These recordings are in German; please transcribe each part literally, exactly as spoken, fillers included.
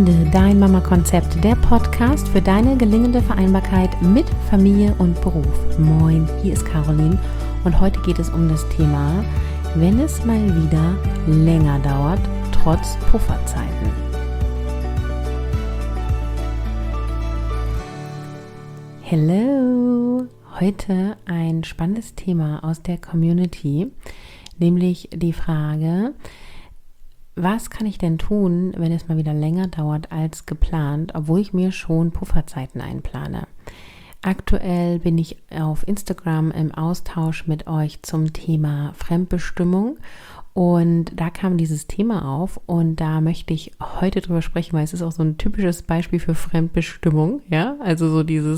Finde dein Mama-Konzept, der Podcast für deine gelingende Vereinbarkeit mit Familie und Beruf. Moin, hier ist Caroline und heute geht es um das Thema, wenn es mal wieder länger dauert, trotz Pufferzeiten. Hello! Heute ein spannendes Thema aus der Community, nämlich die Frage, was kann ich denn tun, wenn es mal wieder länger dauert als geplant, obwohl ich mir schon Pufferzeiten einplane? Aktuell bin ich auf Instagram im Austausch mit euch zum Thema Fremdbestimmung und da kam dieses Thema auf und da möchte ich heute drüber sprechen, weil es ist auch so ein typisches Beispiel für Fremdbestimmung, ja, also so dieses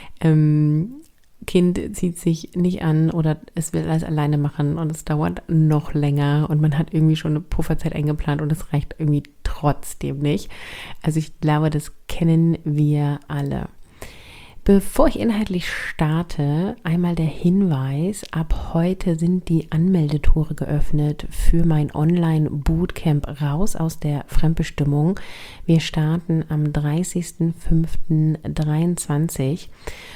ähm, Kind zieht sich nicht an oder es will alles alleine machen und es dauert noch länger und man hat irgendwie schon eine Pufferzeit eingeplant und es reicht irgendwie trotzdem nicht. Also ich glaube, das kennen wir alle. Bevor ich inhaltlich starte, einmal der Hinweis, ab heute sind die Anmeldetore geöffnet für mein Online-Bootcamp Raus aus der Fremdbestimmung. Wir starten am dreißigsten fünften dreiundzwanzig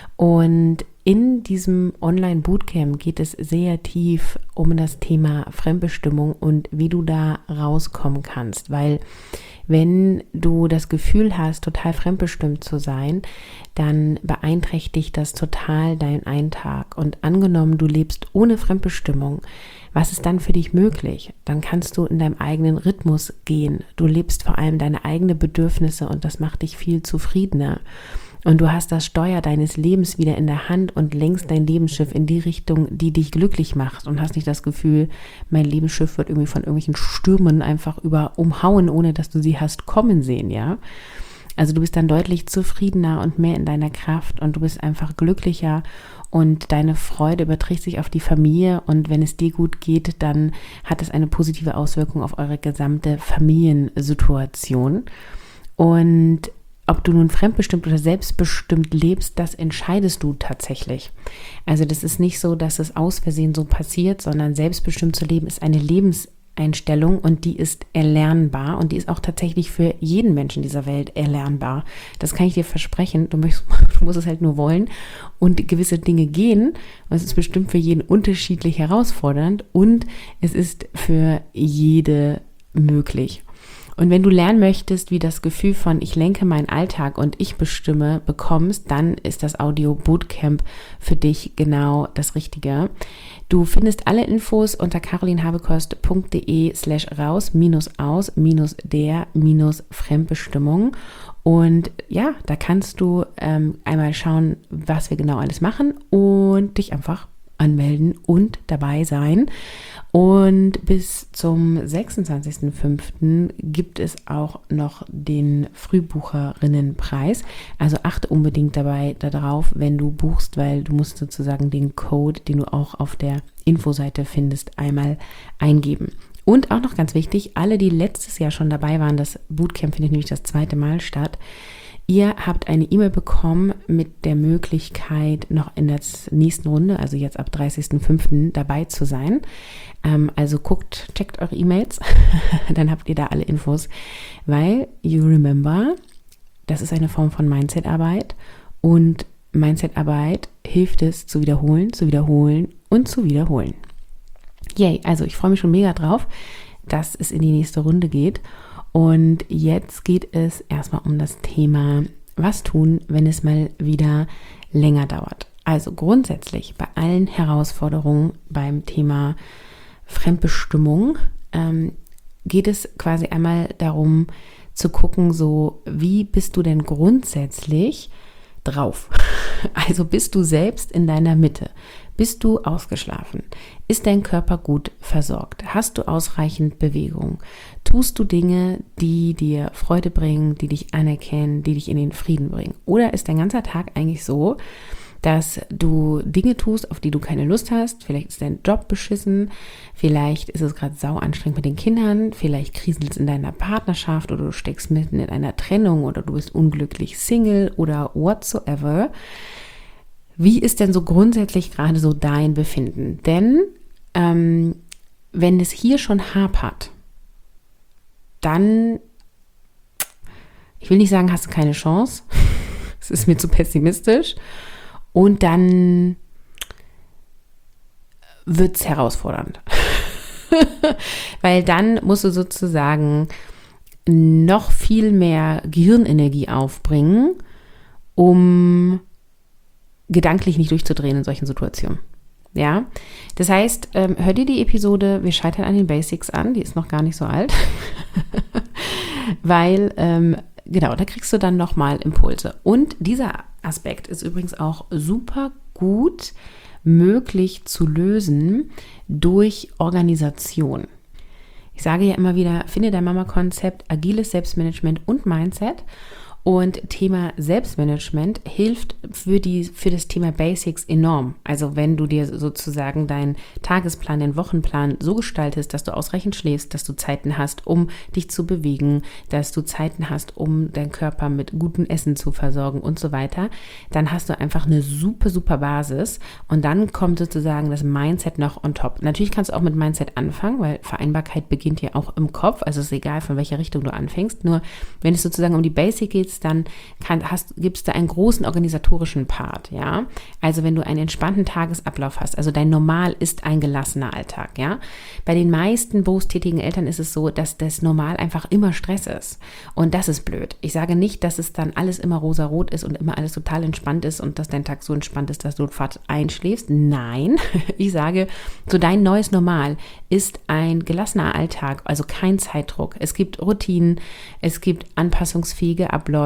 und in diesem Online-Bootcamp geht es sehr tief um das Thema Fremdbestimmung und wie du da rauskommen kannst, weil wenn du das Gefühl hast, total fremdbestimmt zu sein, dann beeinträchtigt das total deinen Alltag. Und angenommen, du lebst ohne Fremdbestimmung, was ist dann für dich möglich? Dann kannst du in deinem eigenen Rhythmus gehen. Du lebst vor allem deine eigenen Bedürfnisse und das macht dich viel zufriedener. Und du hast das Steuer deines Lebens wieder in der Hand und lenkst dein Lebensschiff in die Richtung, die dich glücklich macht und hast nicht das Gefühl, mein Lebensschiff wird irgendwie von irgendwelchen Stürmen einfach über umhauen, ohne dass du sie hast kommen sehen, ja. Also du bist dann deutlich zufriedener und mehr in deiner Kraft und du bist einfach glücklicher und deine Freude überträgt sich auf die Familie und wenn es dir gut geht, dann hat es eine positive Auswirkung auf eure gesamte Familiensituation. Und ob du nun fremdbestimmt oder selbstbestimmt lebst, das entscheidest du tatsächlich. Also das ist nicht so, dass es aus Versehen so passiert, sondern selbstbestimmt zu leben ist eine Lebenseinstellung und die ist erlernbar und die ist auch tatsächlich für jeden Menschen dieser Welt erlernbar. Das kann ich dir versprechen. Du, möchtest, du musst es halt nur wollen und gewisse Dinge gehen. Und es ist bestimmt für jeden unterschiedlich herausfordernd und es ist für jede möglich. Und wenn du lernen möchtest, wie das Gefühl von ich lenke meinen Alltag und ich bestimme bekommst, dann ist das Audio Bootcamp für dich genau das Richtige. Du findest alle Infos unter carolinhabekost.de slash raus minus aus minus der minus Fremdbestimmung. Und ja, da kannst du ähm, einmal schauen, was wir genau alles machen und dich einfach anmelden und dabei sein. Und bis zum sechsundzwanzigsten fünften gibt es auch noch den Frühbucherinnenpreis. Also achte unbedingt dabei darauf, wenn du buchst, weil du musst sozusagen den Code, den du auch auf der Infoseite findest, einmal eingeben. Und auch noch ganz wichtig, alle, die letztes Jahr schon dabei waren, das Bootcamp findet nämlich das zweite Mal statt. Ihr habt eine E-Mail bekommen mit der Möglichkeit, noch in der nächsten Runde, also jetzt ab dreißigsten fünften dabei zu sein. Ähm, also guckt, checkt eure E-Mails, dann habt ihr da alle Infos, weil you remember, das ist eine Form von Mindset-Arbeit und Mindset-Arbeit hilft es zu wiederholen, zu wiederholen und zu wiederholen. Yay, also ich freue mich schon mega drauf, dass es in die nächste Runde geht. Und jetzt geht es erstmal um das Thema, was tun, wenn es mal wieder länger dauert. Also grundsätzlich bei allen Herausforderungen beim Thema Fremdbestimmung ähm, geht es quasi einmal darum zu gucken, so wie bist du denn grundsätzlich drauf? Also bist du selbst in deiner Mitte? Bist du ausgeschlafen? Ist dein Körper gut versorgt? Hast du ausreichend Bewegung? Tust du Dinge, die dir Freude bringen, die dich anerkennen, die dich in den Frieden bringen? Oder ist dein ganzer Tag eigentlich so, dass du Dinge tust, auf die du keine Lust hast? Vielleicht ist dein Job beschissen, vielleicht ist es gerade sau anstrengend mit den Kindern, vielleicht kriselt es in deiner Partnerschaft oder du steckst mitten in einer Trennung oder du bist unglücklich Single oder whatsoever. Wie ist denn so grundsätzlich gerade so dein Befinden? Denn ähm, wenn es hier schon hapert, dann Ich will nicht sagen, hast du keine Chance. Es ist mir zu pessimistisch. Und dann wird es herausfordernd. Weil dann musst du sozusagen noch viel mehr Gehirnenergie aufbringen, um gedanklich nicht durchzudrehen in solchen Situationen. Ja, das heißt, ähm, hör dir die Episode Wir scheitern an den Basics an, die ist noch gar nicht so alt, weil, ähm, genau, da kriegst du dann nochmal Impulse. Und dieser Aspekt ist übrigens auch super gut möglich zu lösen durch Organisation. Ich sage ja immer wieder, finde dein Mama-Konzept, agiles Selbstmanagement und Mindset. Und Thema Selbstmanagement hilft für, die, für das Thema Basics enorm. Also wenn du dir sozusagen deinen Tagesplan, den Wochenplan so gestaltest, dass du ausreichend schläfst, dass du Zeiten hast, um dich zu bewegen, dass du Zeiten hast, um deinen Körper mit gutem Essen zu versorgen und so weiter, dann hast du einfach eine super, super Basis. Und dann kommt sozusagen das Mindset noch on top. Natürlich kannst du auch mit Mindset anfangen, weil Vereinbarkeit beginnt ja auch im Kopf. Also es ist egal, von welcher Richtung du anfängst. Nur wenn es sozusagen um die Basics geht, dann kann, hast, gibst du einen großen organisatorischen Part, ja. Also wenn du einen entspannten Tagesablauf hast, also dein Normal ist ein gelassener Alltag, ja. Bei den meisten berufstätigen Eltern ist es so, dass das Normal einfach immer Stress ist. Und das ist blöd. Ich sage nicht, dass es dann alles immer rosarot ist und immer alles total entspannt ist und dass dein Tag so entspannt ist, dass du fast einschläfst. Nein, ich sage, so dein neues Normal ist ein gelassener Alltag, also kein Zeitdruck. Es gibt Routinen, es gibt anpassungsfähige Abläufe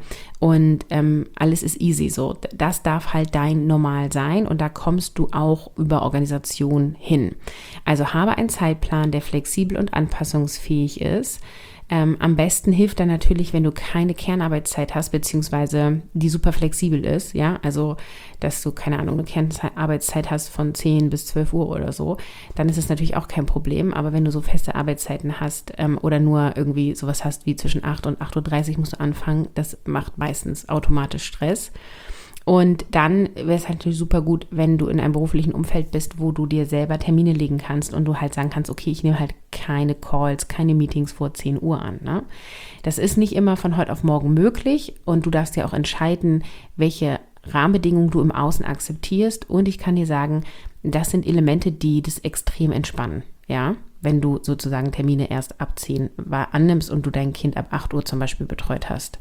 und ähm, alles ist easy so. Das darf halt dein Normal sein und da kommst du auch über Organisation hin. Also habe einen Zeitplan, der flexibel und anpassungsfähig ist. Ähm, am besten hilft dann natürlich, wenn du keine Kernarbeitszeit hast, beziehungsweise die super flexibel ist, ja, also, dass du, keine Ahnung, eine Kernarbeitszeit hast von zehn bis zwölf Uhr oder so, dann ist es natürlich auch kein Problem, aber wenn du so feste Arbeitszeiten hast ähm, oder nur irgendwie sowas hast wie zwischen acht und acht Uhr dreißig musst du anfangen, das macht meistens automatisch Stress. Und dann wäre es halt natürlich super gut, wenn du in einem beruflichen Umfeld bist, wo du dir selber Termine legen kannst und du halt sagen kannst, okay, ich nehme halt keine Calls, keine Meetings vor zehn Uhr an. Ne? Das ist nicht immer von heute auf morgen möglich und du darfst ja auch entscheiden, welche Rahmenbedingungen du im Außen akzeptierst. Und ich kann dir sagen, das sind Elemente, die das extrem entspannen. Ja, wenn du sozusagen Termine erst ab zehn annimmst und du dein Kind ab acht Uhr zum Beispiel betreut hast.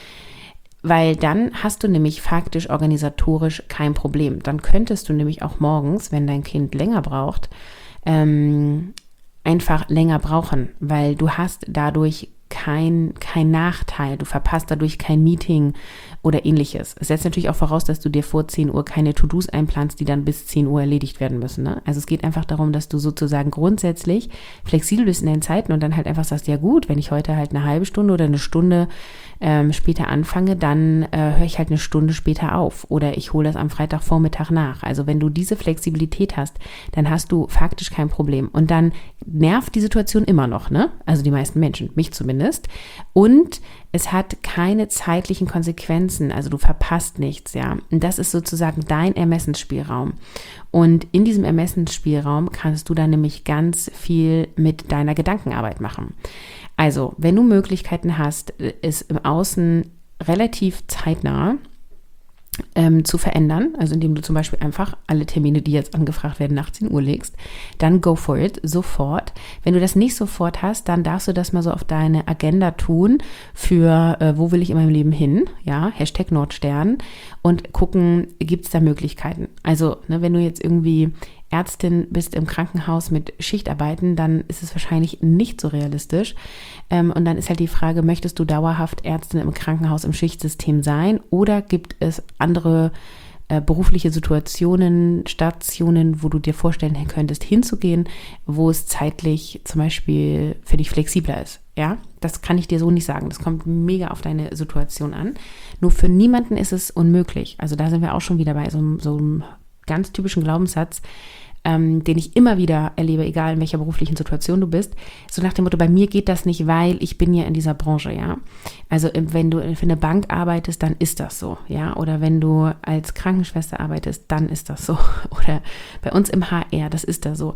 Weil dann hast du nämlich faktisch organisatorisch kein Problem. Dann könntest du nämlich auch morgens, wenn dein Kind länger braucht, ähm, einfach länger brauchen, weil du hast dadurch kein, kein Nachteil. Du verpasst dadurch kein Meeting oder ähnliches. Es setzt natürlich auch voraus, dass du dir vor zehn Uhr keine To-Dos einplanst, die dann bis zehn Uhr erledigt werden müssen. Ne? Also es geht einfach darum, dass du sozusagen grundsätzlich flexibel bist in deinen Zeiten und dann halt einfach sagst, ja gut, wenn ich heute halt eine halbe Stunde oder eine Stunde ähm, später anfange, dann äh, höre ich halt eine Stunde später auf oder ich hole das am Freitagvormittag nach. Also wenn du diese Flexibilität hast, dann hast du faktisch kein Problem. Und dann nervt die Situation immer noch, ne? Also die meisten Menschen, mich zumindest. Und es hat keine zeitlichen Konsequenzen, also du verpasst nichts, ja. Und das ist sozusagen dein Ermessensspielraum. Und in diesem Ermessensspielraum kannst du dann nämlich ganz viel mit deiner Gedankenarbeit machen. Also, wenn du Möglichkeiten hast, es im Außen relativ zeitnah ähm, zu verändern, also indem du zum Beispiel einfach alle Termine, die jetzt angefragt werden, nach zehn Uhr legst, dann go for it, sofort. Wenn du das nicht sofort hast, dann darfst du das mal so auf deine Agenda tun für, äh, wo will ich in meinem Leben hin, ja, Hashtag Nordstern und gucken, gibt es da Möglichkeiten. Also, ne, wenn du jetzt irgendwie Ärztin bist im Krankenhaus mit Schichtarbeiten, dann ist es wahrscheinlich nicht so realistisch. Ähm, und dann ist halt die Frage, möchtest du dauerhaft Ärztin im Krankenhaus im Schichtsystem sein oder gibt es andere äh, berufliche Situationen, Stationen, wo du dir vorstellen könntest, hinzugehen, wo es zeitlich zum Beispiel für dich flexibler ist? Ja, das kann ich dir so nicht sagen. Das kommt mega auf deine Situation an. Nur für niemanden ist es unmöglich. Also da sind wir auch schon wieder bei so, so einem ganz typischen Glaubenssatz. ähm, den ich immer wieder erlebe, egal in welcher beruflichen Situation du bist, so nach dem Motto, bei mir geht das nicht, weil ich bin ja in dieser Branche, ja. Also wenn du für eine Bank arbeitest, dann ist das so, ja. Oder wenn du als Krankenschwester arbeitest, dann ist das so. Oder bei uns im H R, das ist da so.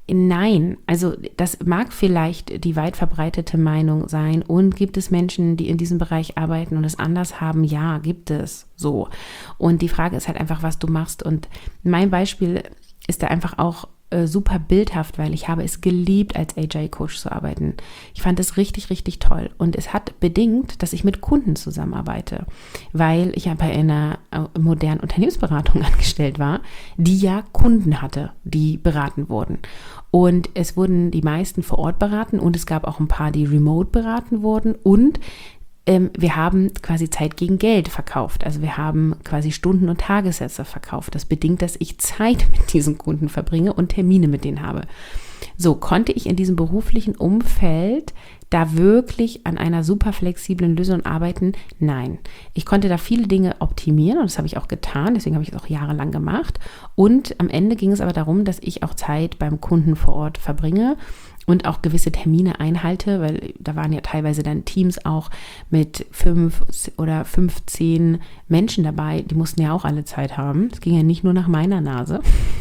Nein, also das mag vielleicht die weit verbreitete Meinung sein und gibt es Menschen, die in diesem Bereich arbeiten und es anders haben? Ja, gibt es so. Und die Frage ist halt einfach, was du machst. Und mein Beispiel ist da einfach auch äh, super bildhaft, weil ich habe es geliebt, als A J-Coach zu arbeiten. Ich fand es richtig, richtig toll. Und es hat bedingt, dass ich mit Kunden zusammenarbeite, weil ich ja bei einer äh, modernen Unternehmensberatung angestellt war, die ja Kunden hatte, die beraten wurden. Und es wurden die meisten vor Ort beraten und es gab auch ein paar, die remote beraten wurden. Und ähm, wir haben quasi Zeit gegen Geld verkauft. Also wir haben quasi Stunden- und Tagessätze verkauft. Das bedingt, dass ich Zeit mit diesen Kunden verbringe und Termine mit denen habe. So konnte ich in diesem beruflichen Umfeld da wirklich an einer super flexiblen Lösung arbeiten? Nein. Ich konnte da viele Dinge optimieren und das habe ich auch getan, deswegen habe ich es auch jahrelang gemacht. Und am Ende ging es aber darum, dass ich auch Zeit beim Kunden vor Ort verbringe und auch gewisse Termine einhalte, weil da waren ja teilweise dann Teams auch mit fünf oder fünfzehn Menschen dabei, die mussten ja auch alle Zeit haben. Es ging ja nicht nur nach meiner Nase.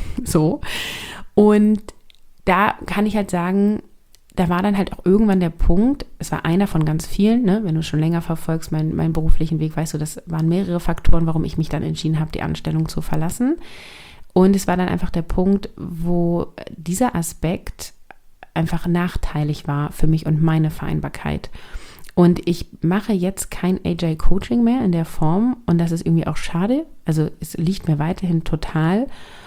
So. Und da kann ich halt sagen, da war dann halt auch irgendwann der Punkt, es war einer von ganz vielen, ne? Wenn du schon länger verfolgst, mein, meinen beruflichen Weg, weißt du, das waren mehrere Faktoren, warum ich mich dann entschieden habe, die Anstellung zu verlassen. Und es war dann einfach der Punkt, wo dieser Aspekt einfach nachteilig war für mich und meine Vereinbarkeit. Und ich mache jetzt kein A J-Coaching mehr in der Form und das ist irgendwie auch schade. Also es liegt mir weiterhin total.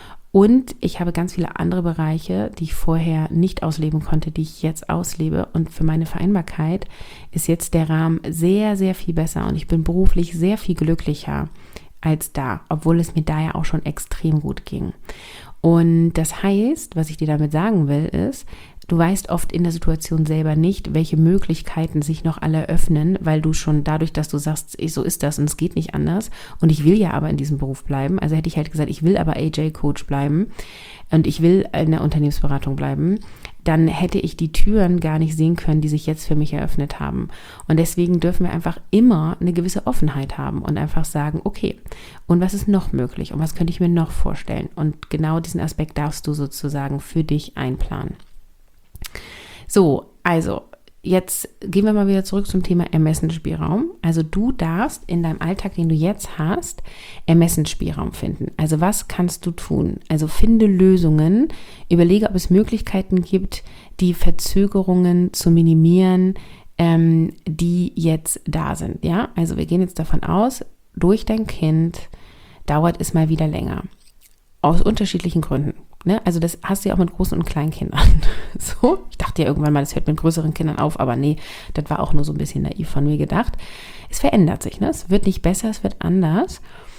Und ich habe ganz viele andere Bereiche, die ich vorher nicht ausleben konnte, die ich jetzt auslebe. Und für meine Vereinbarkeit ist jetzt der Rahmen sehr, sehr viel besser. Und ich bin beruflich sehr viel glücklicher als da, obwohl es mir da ja auch schon extrem gut ging. Und das heißt, was ich dir damit sagen will, ist, du weißt oft in der Situation selber nicht, welche Möglichkeiten sich noch alle öffnen, weil du schon dadurch, dass du sagst, so ist das und es geht nicht anders und ich will ja aber in diesem Beruf bleiben, also hätte ich halt gesagt, ich will aber A J-Coach bleiben und ich will in der Unternehmensberatung bleiben, dann hätte ich die Türen gar nicht sehen können, die sich jetzt für mich eröffnet haben. Und deswegen dürfen wir einfach immer eine gewisse Offenheit haben und einfach sagen, okay, und was ist noch möglich und was könnte ich mir noch vorstellen? Und genau diesen Aspekt darfst du sozusagen für dich einplanen. So, also jetzt gehen wir mal wieder zurück zum Thema Ermessensspielraum. Also du darfst in deinem Alltag, den du jetzt hast, Ermessensspielraum finden. Also was kannst du tun? Also finde Lösungen, überlege, ob es Möglichkeiten gibt, die Verzögerungen zu minimieren, ähm, die jetzt da sind. Ja, also wir gehen jetzt davon aus, durch dein Kind dauert es mal wieder länger. Aus unterschiedlichen Gründen. Ne? Also das hast du ja auch mit großen und kleinen Kindern. So, ich dachte ja irgendwann mal, das hört mit größeren Kindern auf, aber nee, das war auch nur so ein bisschen naiv von mir gedacht. Es verändert sich, ne? Es wird nicht besser, es wird anders.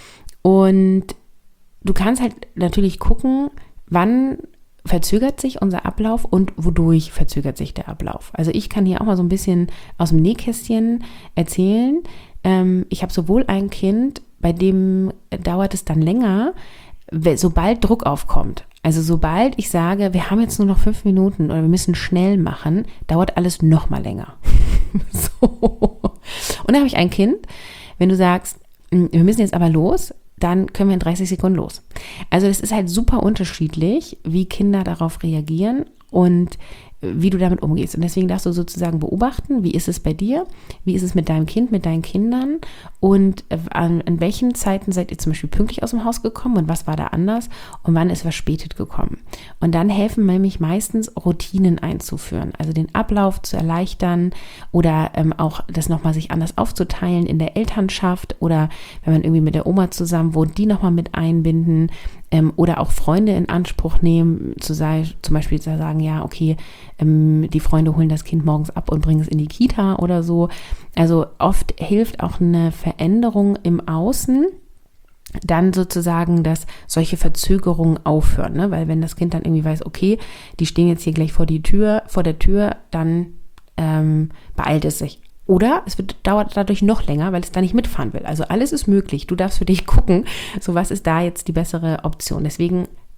Und du kannst halt natürlich gucken, wann verzögert sich unser Ablauf und wodurch verzögert sich der Ablauf. Also ich kann hier auch mal so ein bisschen aus dem Nähkästchen erzählen. Ähm, ich habe sowohl ein Kind, bei dem dauert es dann länger, sobald Druck aufkommt. Also sobald ich sage, wir haben jetzt nur noch fünf Minuten oder wir müssen schnell machen, dauert alles noch mal länger. So. Und dann habe ich ein Kind, wenn du sagst, wir müssen jetzt aber los, dann können wir in dreißig Sekunden los. Also das ist halt super unterschiedlich, wie Kinder darauf reagieren und wie du damit umgehst. Und deswegen darfst du sozusagen beobachten, wie ist es bei dir, wie ist es mit deinem Kind, mit deinen Kindern und an, an welchen Zeiten seid ihr zum Beispiel pünktlich aus dem Haus gekommen und was war da anders und wann ist verspätet gekommen. Und dann helfen nämlich meistens Routinen einzuführen, also den Ablauf zu erleichtern oder ähm, auch das nochmal sich anders aufzuteilen in der Elternschaft oder wenn man irgendwie mit der Oma zusammen wohnt, die nochmal mit einbinden. Ähm, oder auch Freunde in Anspruch nehmen, zu sei, zum Beispiel zu sagen, ja, okay, ähm, die Freunde holen das Kind morgens ab und bringen es in die Kita oder so. Also oft hilft auch eine Veränderung im Außen, dann sozusagen, dass solche Verzögerungen aufhören, ne? Weil wenn das Kind dann irgendwie weiß, okay, die stehen jetzt hier gleich vor die Tür, vor der Tür, dann ähm, beeilt es sich. Oder es wird, dauert dadurch noch länger, weil es da nicht mitfahren will. Also alles ist möglich. Du darfst für dich gucken, so was ist da jetzt die bessere Option. Deswegen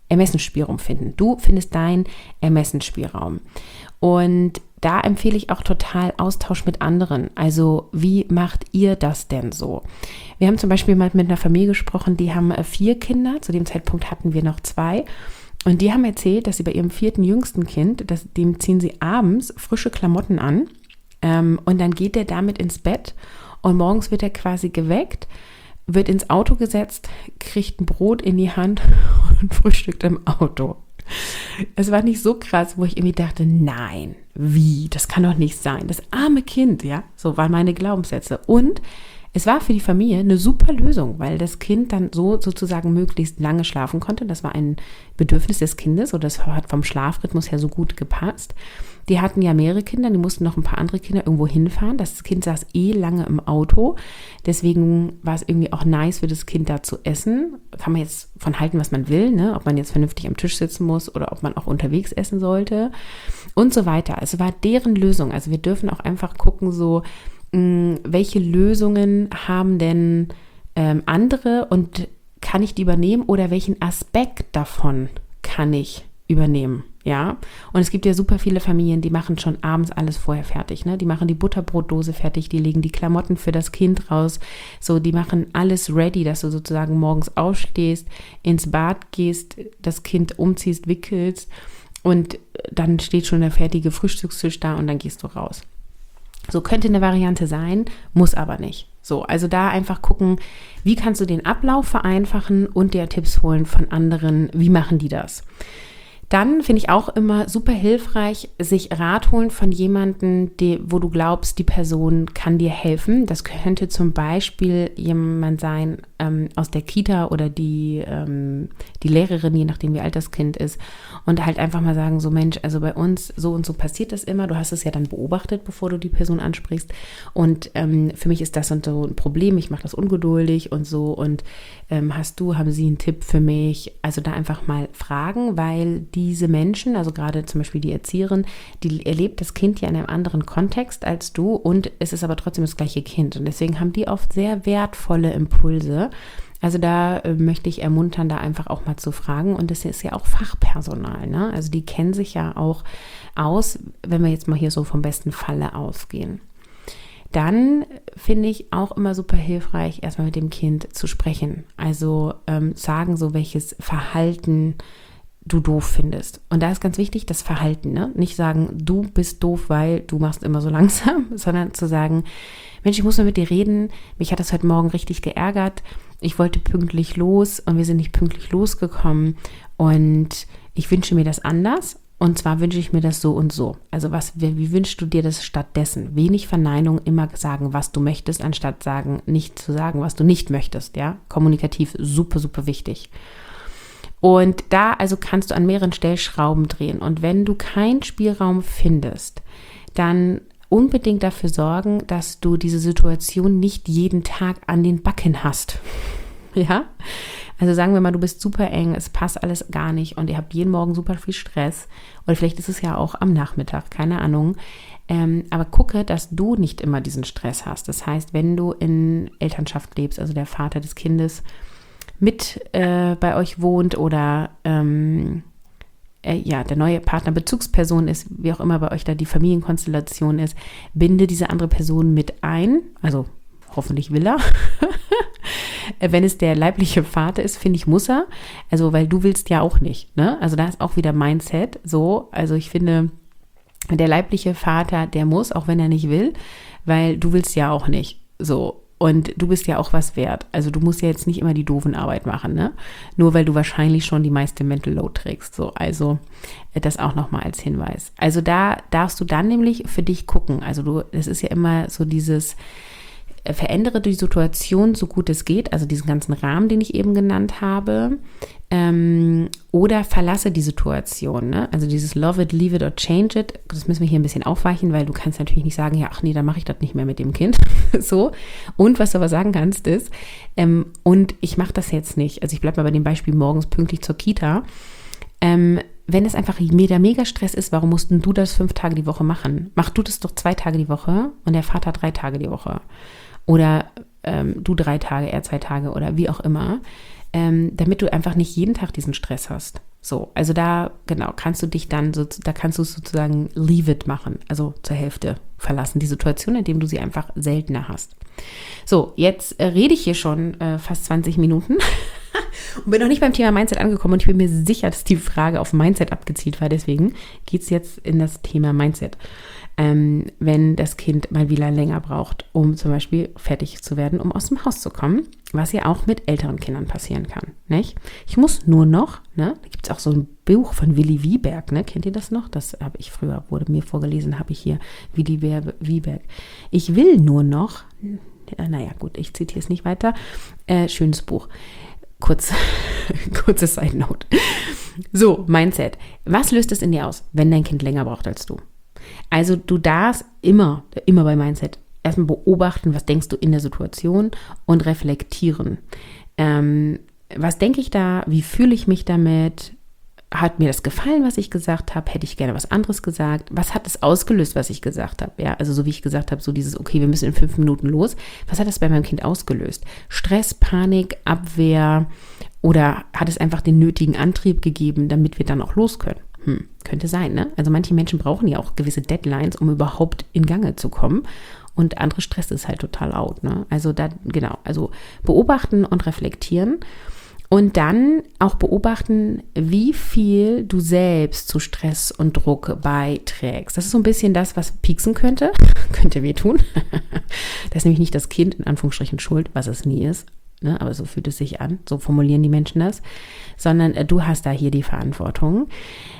Ermessensspielraum finden. Du findest deinen Ermessensspielraum. Und da empfehle ich auch total Austausch mit anderen. Also wie macht ihr das denn so? Wir haben zum Beispiel mal mit einer Familie gesprochen, die haben vier Kinder. Zu dem Zeitpunkt hatten wir noch zwei. Und die haben erzählt, dass sie bei ihrem vierten jüngsten Kind, das, dem ziehen sie abends frische Klamotten an. Ähm, und dann geht der damit ins Bett. Und morgens wird er quasi geweckt, wird ins Auto gesetzt, kriegt ein Brot in die Hand und frühstückt im Auto. Es war nicht so krass, wo ich irgendwie dachte, nein, wie, das kann doch nicht sein. Das arme Kind, ja, so waren meine Glaubenssätze. Und es war für die Familie eine super Lösung, weil das Kind dann so sozusagen möglichst lange schlafen konnte. Das war ein Bedürfnis des Kindes oder das hat vom Schlafrhythmus her so gut gepasst. Die hatten ja mehrere Kinder, die mussten noch ein paar andere Kinder irgendwo hinfahren. Das Kind saß eh lange im Auto. Deswegen war es irgendwie auch nice für das Kind da zu essen. Kann man jetzt von halten, was man will, ne? Ob man jetzt vernünftig am Tisch sitzen muss oder ob man auch unterwegs essen sollte und so weiter. Es war deren Lösung. Also wir dürfen auch einfach gucken, so mh, welche Lösungen haben denn ähm, andere und kann ich die übernehmen oder welchen Aspekt davon kann ich übernehmen, ja. Und es gibt ja super viele Familien, die machen schon abends alles vorher fertig, ne? Die machen die Butterbrotdose fertig, die legen die Klamotten für das Kind raus, so, die machen alles ready, dass du sozusagen morgens aufstehst, ins Bad gehst, das Kind umziehst, wickelst und dann steht schon der fertige Frühstückstisch da und dann gehst du raus. So könnte eine Variante sein, muss aber nicht. So, also da einfach gucken, wie kannst du den Ablauf vereinfachen und dir Tipps holen von anderen, wie machen die das? Dann finde ich auch immer super hilfreich, sich Rat holen von jemandem, die, wo du glaubst, die Person kann dir helfen. Das könnte zum Beispiel jemand sein ähm, aus der Kita oder die, ähm, die Lehrerin, je nachdem wie alt das Kind ist. Und halt einfach mal sagen, so Mensch, also bei uns so und so passiert das immer. Du hast es ja dann beobachtet, bevor du die Person ansprichst. Und ähm, für mich ist das und so ein Problem. Ich mache das ungeduldig und so. Und ähm, hast du, haben Sie einen Tipp für mich? Also da einfach mal fragen, weil die diese Menschen, also gerade zum Beispiel die Erzieherin, die erlebt das Kind ja in einem anderen Kontext als du und es ist aber trotzdem das gleiche Kind. Und deswegen haben die oft sehr wertvolle Impulse. Also da äh, möchte ich ermuntern, da einfach auch mal zu fragen. Und das ist ja auch Fachpersonal, ne? Also die kennen sich ja auch aus, wenn wir jetzt mal hier so vom besten Falle ausgehen. Dann finde ich auch immer super hilfreich, erstmal mit dem Kind zu sprechen. Also ähm, sagen so, welches Verhalten du doof findest. Und da ist ganz wichtig das Verhalten, ne? Nicht sagen, du bist doof, weil du machst immer so langsam, sondern zu sagen, Mensch, ich muss mal mit dir reden, mich hat das heute Morgen richtig geärgert, ich wollte pünktlich los und wir sind nicht pünktlich losgekommen und ich wünsche mir das anders und zwar wünsche ich mir das so und so. Also was, wie, wie wünschst du dir das stattdessen? Wenig Verneinung, immer sagen, was du möchtest, anstatt sagen, nicht zu sagen, was du nicht möchtest, ja? Kommunikativ super, super wichtig. Und da also kannst du an mehreren Stellschrauben drehen. Und wenn du keinen Spielraum findest, dann unbedingt dafür sorgen, dass du diese Situation nicht jeden Tag an den Backen hast. Ja? Also sagen wir mal, du bist super eng, es passt alles gar nicht und ihr habt jeden Morgen super viel Stress. Oder vielleicht ist es ja auch am Nachmittag, keine Ahnung. Ähm, aber gucke, dass du nicht immer diesen Stress hast. Das heißt, wenn du in Elternschaft lebst, also der Vater des Kindes, mit äh, bei euch wohnt oder ähm, äh, ja, der neue Partner Bezugsperson ist, wie auch immer bei euch da die Familienkonstellation ist, binde diese andere Person mit ein, also hoffentlich will er. Wenn es der leibliche Vater ist, finde ich, muss er, also weil du willst ja auch nicht, ne? Also da ist auch wieder Mindset so, also ich finde, der leibliche Vater, der muss, auch wenn er nicht will, weil du willst ja auch nicht, so. Und du bist ja auch was wert. Also du musst ja jetzt nicht immer die doofen Arbeit machen, ne? Nur weil du wahrscheinlich schon die meiste Mental Load trägst. So, also das auch nochmal als Hinweis. Also da darfst du dann nämlich für dich gucken. Also du, das ist ja immer so dieses, verändere die Situation so gut es geht, also diesen ganzen Rahmen, den ich eben genannt habe, ähm, oder verlasse die Situation, ne? Also dieses love it, leave it or change it, das müssen wir hier ein bisschen aufweichen, weil du kannst natürlich nicht sagen, ja, ach nee, dann mache ich das nicht mehr mit dem Kind, so. Und was du aber sagen kannst ist, ähm, und ich mache das jetzt nicht, also ich bleibe mal bei dem Beispiel morgens pünktlich zur Kita, ähm, wenn es einfach mega, mega Stress ist, warum musst du das fünf Tage die Woche machen? Mach du das doch zwei Tage die Woche und der Vater drei Tage die Woche. Oder ähm, du drei Tage, er zwei Tage oder wie auch immer, ähm, damit du einfach nicht jeden Tag diesen Stress hast. So, also da, genau, kannst du dich dann, so, da kannst du sozusagen leave it machen, also zur Hälfte verlassen, die Situation, indem du sie einfach seltener hast. So, jetzt äh, rede ich hier schon äh, fast zwanzig Minuten und bin noch nicht beim Thema Mindset angekommen und ich bin mir sicher, dass die Frage auf Mindset abgezielt war, deswegen geht es jetzt in das Thema Mindset. Ähm, wenn das Kind mal wieder länger braucht, um zum Beispiel fertig zu werden, um aus dem Haus zu kommen, was ja auch mit älteren Kindern passieren kann, nicht? Ich muss nur noch, ne, da gibt es auch so ein Buch von Willi Wieberg, ne, kennt ihr das noch? Das habe ich früher, wurde mir vorgelesen, habe ich hier, Willi Wieberg. Ich will nur noch, naja gut, ich zitiere es nicht weiter, äh, schönes Buch. Kurz, kurze Side Note. So, Mindset. Was löst es in dir aus, wenn dein Kind länger braucht als du? Also du darfst immer, immer bei Mindset erstmal beobachten, was denkst du in der Situation und reflektieren. Ähm, was denke ich da? Wie fühle ich mich damit? Hat mir das gefallen, was ich gesagt habe? Hätte ich gerne was anderes gesagt? Was hat es ausgelöst, was ich gesagt habe? Ja, also so wie ich gesagt habe, so dieses, okay, wir müssen in fünf Minuten los. Was hat das bei meinem Kind ausgelöst? Stress, Panik, Abwehr oder hat es einfach den nötigen Antrieb gegeben, damit wir dann auch los können? Hm, könnte sein, ne? Also manche Menschen brauchen ja auch gewisse Deadlines, um überhaupt in Gange zu kommen. Und andere Stress ist halt total out, ne? Also da, genau, also beobachten und reflektieren. Und dann auch beobachten, wie viel du selbst zu Stress und Druck beiträgst. Das ist so ein bisschen das, was pieksen könnte, könnte wehtun. Das ist nämlich nicht das Kind, in Anführungsstrichen, schuld, was es nie ist. Ne? Aber so fühlt es sich an, so formulieren die Menschen das. Sondern äh, du hast da hier die Verantwortung.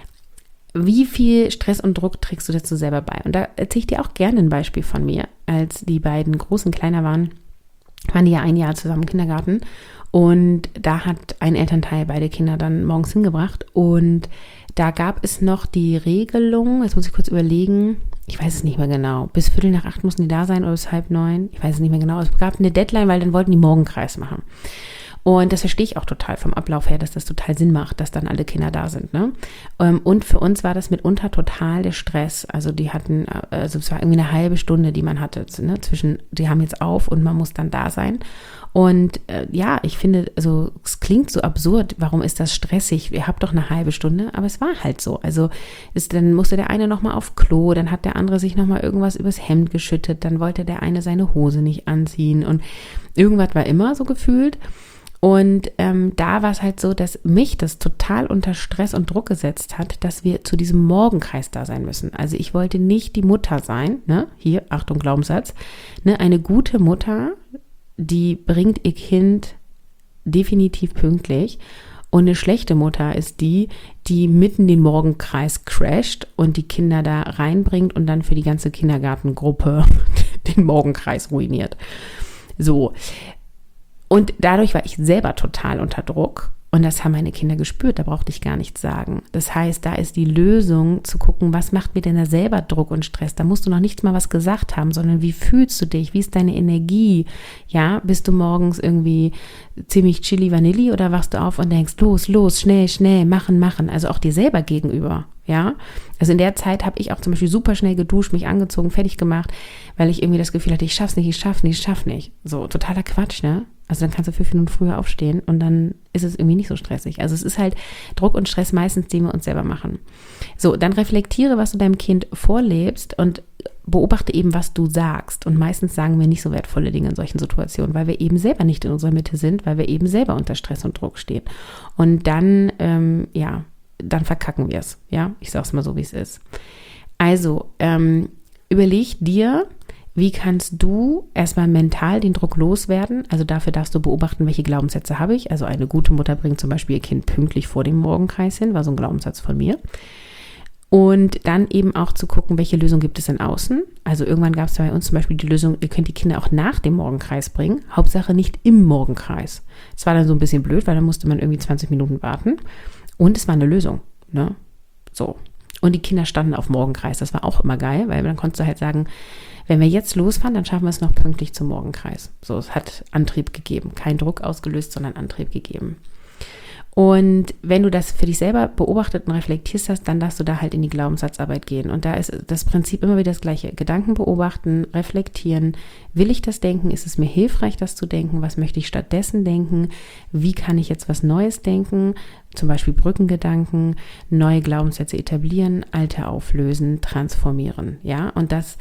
Wie viel Stress und Druck trägst du dazu selber bei? Und da erzähle ich dir auch gerne ein Beispiel von mir. Als die beiden Großen kleiner waren, waren die ja ein Jahr zusammen im Kindergarten. Und da hat ein Elternteil beide Kinder dann morgens hingebracht. Und da gab es noch die Regelung, jetzt muss ich kurz überlegen, ich weiß es nicht mehr genau, bis Viertel nach acht mussten die da sein oder bis halb neun, ich weiß es nicht mehr genau. Es gab eine Deadline, weil dann wollten die Morgenkreis machen. Und das verstehe ich auch total vom Ablauf her, dass das total Sinn macht, dass dann alle Kinder da sind, ne? Und für uns war das mitunter total der Stress. Also die hatten, also es war irgendwie eine halbe Stunde, die man hatte, ne? Zwischen, die haben jetzt auf und man muss dann da sein. Und äh, ja, ich finde, also es klingt so absurd, warum ist das stressig? Ihr habt doch eine halbe Stunde, aber es war halt so. Also ist, dann musste der eine nochmal auf Klo, dann hat der andere sich nochmal irgendwas übers Hemd geschüttet, dann wollte der eine seine Hose nicht anziehen und irgendwas war immer so gefühlt. Und ähm, da war es halt so, dass mich das total unter Stress und Druck gesetzt hat, dass wir zu diesem Morgenkreis da sein müssen. Also ich wollte nicht die Mutter sein, ne? Hier, Achtung, Glaubenssatz, ne? Eine gute Mutter, die bringt ihr Kind definitiv pünktlich. Und eine schlechte Mutter ist die, die mitten den Morgenkreis crasht und die Kinder da reinbringt und dann für die ganze Kindergartengruppe den Morgenkreis ruiniert. So. Und dadurch war ich selber total unter Druck und das haben meine Kinder gespürt, da brauchte ich gar nichts sagen. Das heißt, da ist die Lösung zu gucken, was macht mir denn da selber Druck und Stress? Da musst du noch nicht mal was gesagt haben, sondern wie fühlst du dich? Wie ist deine Energie? Ja, bist du morgens irgendwie ziemlich chilly vanilli oder wachst du auf und denkst, los, los, schnell, schnell, machen, machen. Also auch dir selber gegenüber. Ja, also in der Zeit habe ich auch zum Beispiel super schnell geduscht, mich angezogen, fertig gemacht, weil ich irgendwie das Gefühl hatte, ich schaff's nicht, ich schaff's nicht, ich schaff's nicht. So, totaler Quatsch, ne? Also dann kannst du fünf Minuten früher aufstehen und dann ist es irgendwie nicht so stressig. Also es ist halt Druck und Stress meistens, den wir uns selber machen. So, dann reflektiere, was du deinem Kind vorlebst und beobachte eben, was du sagst. Und meistens sagen wir nicht so wertvolle Dinge in solchen Situationen, weil wir eben selber nicht in unserer Mitte sind, weil wir eben selber unter Stress und Druck stehen. Und dann, ähm, ja, dann verkacken wir es. Ja, ich sage es mal so, wie es ist. Also, ähm, überleg dir, wie kannst du erstmal mental den Druck loswerden? Also dafür darfst du beobachten, welche Glaubenssätze habe ich. Also eine gute Mutter bringt zum Beispiel ihr Kind pünktlich vor dem Morgenkreis hin, war so ein Glaubenssatz von mir. Und dann eben auch zu gucken, welche Lösung gibt es in außen. Also irgendwann gab es bei uns zum Beispiel die Lösung, ihr könnt die Kinder auch nach dem Morgenkreis bringen. Hauptsache nicht im Morgenkreis. Das war dann so ein bisschen blöd, weil dann musste man irgendwie zwanzig Minuten warten. Und es war eine Lösung, ne? So. Und die Kinder standen auf Morgenkreis. Das war auch immer geil, weil dann konntest du halt sagen, wenn wir jetzt losfahren, dann schaffen wir es noch pünktlich zum Morgenkreis. So, es hat Antrieb gegeben. Kein Druck ausgelöst, sondern Antrieb gegeben. Und wenn du das für dich selber beobachtet und reflektierst hast, dann darfst du da halt in die Glaubenssatzarbeit gehen. Und da ist das Prinzip immer wieder das gleiche. Gedanken beobachten, reflektieren. Will ich das denken? Ist es mir hilfreich, das zu denken? Was möchte ich stattdessen denken? Wie kann ich jetzt was Neues denken? Zum Beispiel Brückengedanken, neue Glaubenssätze etablieren, alte auflösen, transformieren. Ja, und das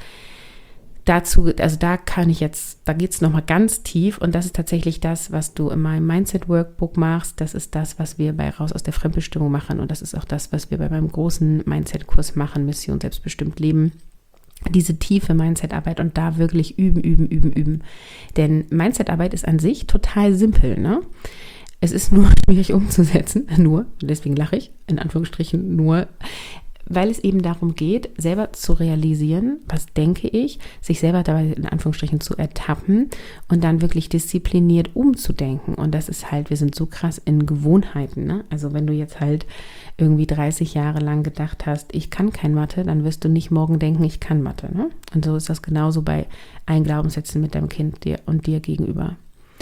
dazu, also da kann ich jetzt, da geht es nochmal ganz tief und das ist tatsächlich das, was du in meinem Mindset-Workbook machst. Das ist das, was wir bei Raus aus der Fremdbestimmung machen und das ist auch das, was wir bei meinem großen Mindset-Kurs machen, Mission Selbstbestimmt Leben. Diese tiefe Mindset-Arbeit und da wirklich üben, üben, üben, üben. Denn Mindset-Arbeit ist an sich total simpel, ne? Es ist nur schwierig umzusetzen, nur, deswegen lache ich, in Anführungsstrichen nur, weil es eben darum geht, selber zu realisieren, was denke ich, sich selber dabei in Anführungsstrichen zu ertappen und dann wirklich diszipliniert umzudenken. Und das ist halt, wir sind so krass in Gewohnheiten, ne? Also wenn du jetzt halt irgendwie dreißig Jahre lang gedacht hast, ich kann kein Mathe, dann wirst du nicht morgen denken, ich kann Mathe, ne? Und so ist das genauso bei allen Glaubenssätzen mit deinem Kind dir und dir gegenüber.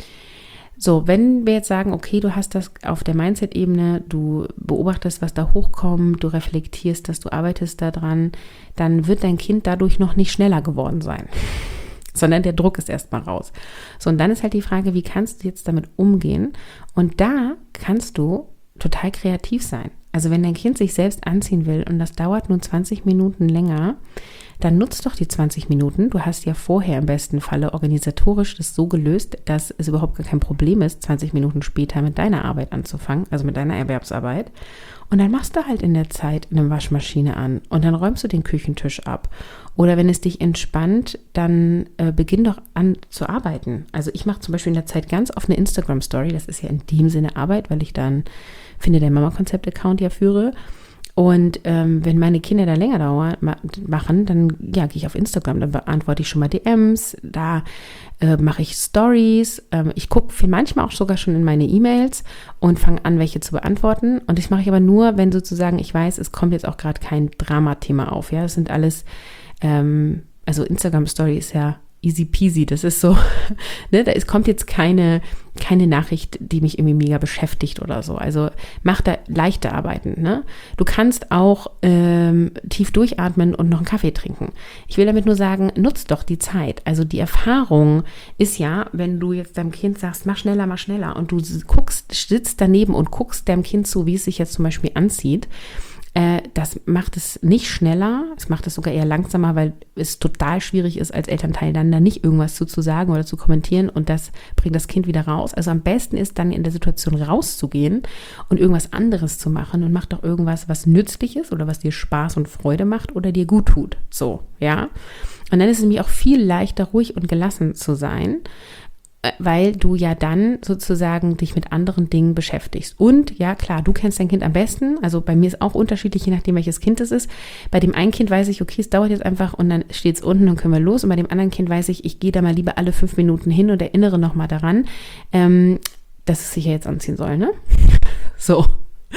So, wenn wir jetzt sagen, okay, du hast das auf der Mindset-Ebene, du beobachtest, was da hochkommt, du reflektierst das, du arbeitest daran, dann wird dein Kind dadurch noch nicht schneller geworden sein, sondern der Druck ist erstmal raus. So, und dann ist halt die Frage, wie kannst du jetzt damit umgehen? Und da kannst du total kreativ sein. Also wenn dein Kind sich selbst anziehen will und das dauert nur zwanzig Minuten länger, dann nutzt doch die zwanzig Minuten. Du hast ja vorher im besten Falle organisatorisch das so gelöst, dass es überhaupt gar kein Problem ist, zwanzig Minuten später mit deiner Arbeit anzufangen, also mit deiner Erwerbsarbeit. Und dann machst du halt in der Zeit eine Waschmaschine an und dann räumst du den Küchentisch ab. Oder wenn es dich entspannt, dann äh, beginn doch an zu arbeiten. Also ich mache zum Beispiel in der Zeit ganz oft eine Instagram-Story. Das ist ja in dem Sinne Arbeit, weil ich dann Finde der Mama-Konzept-Account ja führe. Und ähm, wenn meine Kinder da länger dauern, ma- machen, dann ja, gehe ich auf Instagram, dann beantworte ich schon mal D Ms, da äh, mache ich Stories, ähm, ich gucke manchmal auch sogar schon in meine E-Mails und fange an, welche zu beantworten. Und das mache ich aber nur, wenn sozusagen ich weiß, es kommt jetzt auch gerade kein Dramathema auf. Ja, das sind alles, ähm, also Instagram-Story ist ja easy peasy, das ist so, ne, da ist, kommt jetzt keine, keine Nachricht, die mich irgendwie mega beschäftigt oder so. Also mach da leichte Arbeiten, ne? Du kannst auch ähm, tief durchatmen und noch einen Kaffee trinken. Ich will damit nur sagen, nutzt doch die Zeit. Also die Erfahrung ist ja, wenn du jetzt deinem Kind sagst, mach schneller, mach schneller und du guckst, sitzt daneben und guckst deinem Kind zu, wie es sich jetzt zum Beispiel anzieht, das macht es nicht schneller, es macht es sogar eher langsamer, weil es total schwierig ist, als Elternteil dann da nicht irgendwas zu, zu sagen oder zu kommentieren und das bringt das Kind wieder raus. Also am besten ist dann in der Situation rauszugehen und irgendwas anderes zu machen und mach doch irgendwas, was nützlich ist oder was dir Spaß und Freude macht oder dir gut tut. So, ja. Und dann ist es nämlich auch viel leichter, ruhig und gelassen zu sein, weil du ja dann sozusagen dich mit anderen Dingen beschäftigst. Und ja, klar, du kennst dein Kind am besten. Also bei mir ist auch unterschiedlich, je nachdem, welches Kind es ist. Bei dem einen Kind weiß ich, okay, es dauert jetzt einfach und dann steht es unten und können wir los. Und bei dem anderen Kind weiß ich, ich gehe da mal lieber alle fünf Minuten hin und erinnere nochmal daran, ähm, dass es sich ja jetzt anziehen soll, ne? So.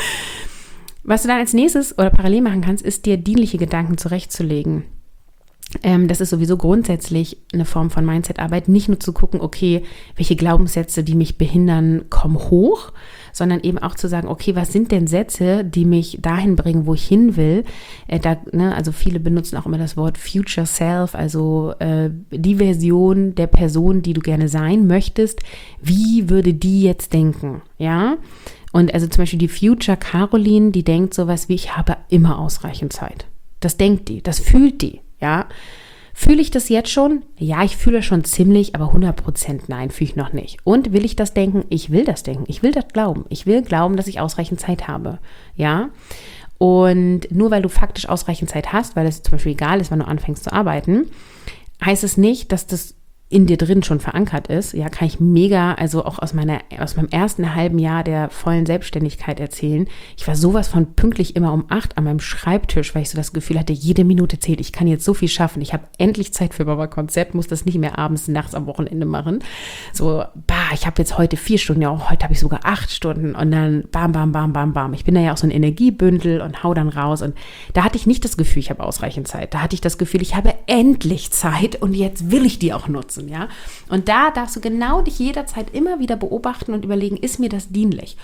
Was du dann als nächstes oder parallel machen kannst, ist dir dienliche Gedanken zurechtzulegen. Ähm, das ist sowieso grundsätzlich eine Form von Mindset-Arbeit, nicht nur zu gucken, okay, welche Glaubenssätze, die mich behindern, kommen hoch, sondern eben auch zu sagen, okay, was sind denn Sätze, die mich dahin bringen, wo ich hin will? Äh, da, ne, also viele benutzen auch immer das Wort Future Self, also äh, die Version der Person, die du gerne sein möchtest. Wie würde die jetzt denken? Ja? Und also zum Beispiel die Future Caroline, die denkt sowas wie, ich habe immer ausreichend Zeit. Das denkt die, das fühlt die. Ja, fühle ich das jetzt schon? Ja, ich fühle schon ziemlich, aber hundert Prozent nein, fühle ich noch nicht. Und will ich das denken? Ich will das denken. Ich will das glauben. Ich will glauben, dass ich ausreichend Zeit habe. Ja, und nur weil du faktisch ausreichend Zeit hast, weil es zum Beispiel egal ist, wann du anfängst zu arbeiten, heißt es nicht, dass das in dir drin schon verankert ist. Ja, kann ich mega, also auch aus meiner, aus meinem ersten halben Jahr der vollen Selbstständigkeit erzählen. Ich war sowas von pünktlich immer um acht an meinem Schreibtisch, weil ich so das Gefühl hatte, jede Minute zählt. Ich kann jetzt so viel schaffen. Ich habe endlich Zeit für Mama-Konzept, muss das nicht mehr abends, nachts am Wochenende machen. So, bah, ich habe jetzt heute vier Stunden, ja, auch heute habe ich sogar acht Stunden und dann bam, bam, bam, bam, bam. Ich bin da ja auch so ein Energiebündel und hau dann raus und da hatte ich nicht das Gefühl, ich habe ausreichend Zeit. Da hatte ich das Gefühl, ich habe endlich Zeit und jetzt will ich die auch nutzen. Ja? Und da darfst du genau dich jederzeit immer wieder beobachten und überlegen, ist mir das dienlich?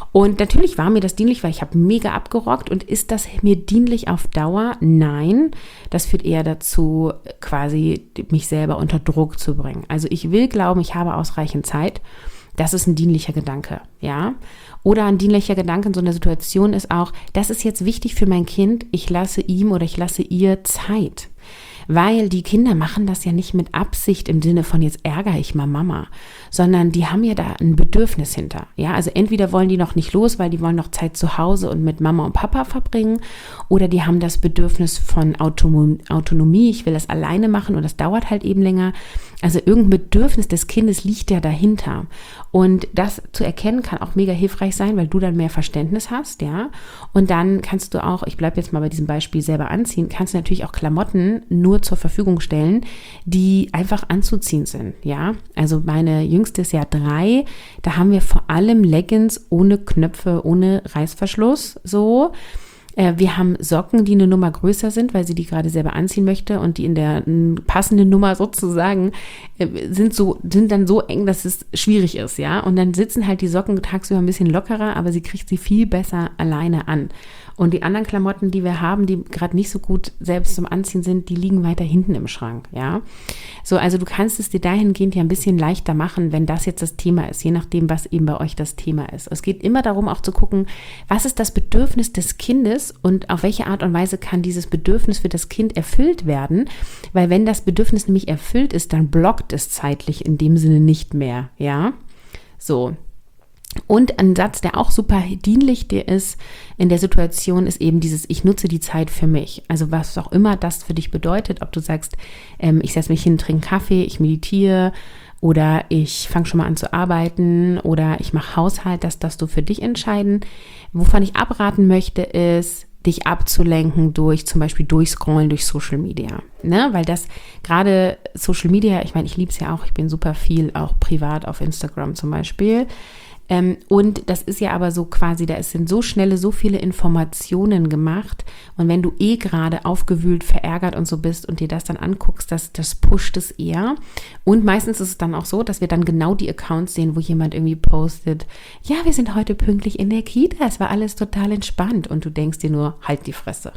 Und natürlich war mir das dienlich, weil ich habe mega abgerockt. Und ist das mir dienlich auf Dauer? Nein, das führt eher dazu, quasi mich selber unter Druck zu bringen. Also ich will glauben, ich habe ausreichend Zeit. Das ist ein dienlicher Gedanke, ja. Oder ein dienlicher Gedanke in so einer Situation ist auch, das ist jetzt wichtig für mein Kind, ich lasse ihm oder ich lasse ihr Zeit. Weil die Kinder machen das ja nicht mit Absicht im Sinne von jetzt ärgere ich mal Mama, sondern die haben ja da ein Bedürfnis hinter. Ja, also entweder wollen die noch nicht los, weil die wollen noch Zeit zu Hause und mit Mama und Papa verbringen, oder die haben das Bedürfnis von Autonomie, ich will das alleine machen und das dauert halt eben länger. Also irgendein Bedürfnis des Kindes liegt ja dahinter. Und das zu erkennen kann auch mega hilfreich sein, weil du dann mehr Verständnis hast, ja. Und dann kannst du auch, ich bleibe jetzt mal bei diesem Beispiel selber anziehen, kannst du natürlich auch Klamotten nur zur Verfügung stellen, die einfach anzuziehen sind, ja. Also meine Jüngste ist ja drei, da haben wir vor allem Leggings ohne Knöpfe, ohne Reißverschluss, so. Wir haben Socken, die eine Nummer größer sind, weil sie die gerade selber anziehen möchte und die in der passenden Nummer sozusagen sind so, sind dann so eng, dass es schwierig ist, ja. Und dann sitzen halt die Socken tagsüber ein bisschen lockerer, aber sie kriegt sie viel besser alleine an. Und die anderen Klamotten, die wir haben, die gerade nicht so gut selbst zum Anziehen sind, die liegen weiter hinten im Schrank, ja. So, also du kannst es dir dahingehend ja ein bisschen leichter machen, wenn das jetzt das Thema ist, je nachdem, was eben bei euch das Thema ist. Es geht immer darum, auch zu gucken, was ist das Bedürfnis des Kindes und auf welche Art und Weise kann dieses Bedürfnis für das Kind erfüllt werden, weil wenn das Bedürfnis nämlich erfüllt ist, dann blockt es zeitlich in dem Sinne nicht mehr, ja. So. Und ein Satz, der auch super dienlich dir ist in der Situation, ist eben dieses, ich nutze die Zeit für mich. Also was auch immer das für dich bedeutet, ob du sagst, ähm, ich setze mich hin, trinke Kaffee, ich meditiere oder ich fange schon mal an zu arbeiten oder ich mache Haushalt, das darfst du für dich entscheiden. Wovon ich abraten möchte, ist, dich abzulenken durch zum Beispiel durchscrollen durch Social Media, ne? Weil das gerade Social Media, ich meine, ich liebe es ja auch, ich bin super viel auch privat auf Instagram zum Beispiel. Ähm, und das ist ja aber so quasi, da sind so schnelle, so viele Informationen gemacht und wenn du eh gerade aufgewühlt, verärgert und so bist und dir das dann anguckst, das, das pusht es eher. Und meistens ist es dann auch so, dass wir dann genau die Accounts sehen, wo jemand irgendwie postet, ja, wir sind heute pünktlich in der Kita, es war alles total entspannt und du denkst dir nur, halt die Fresse.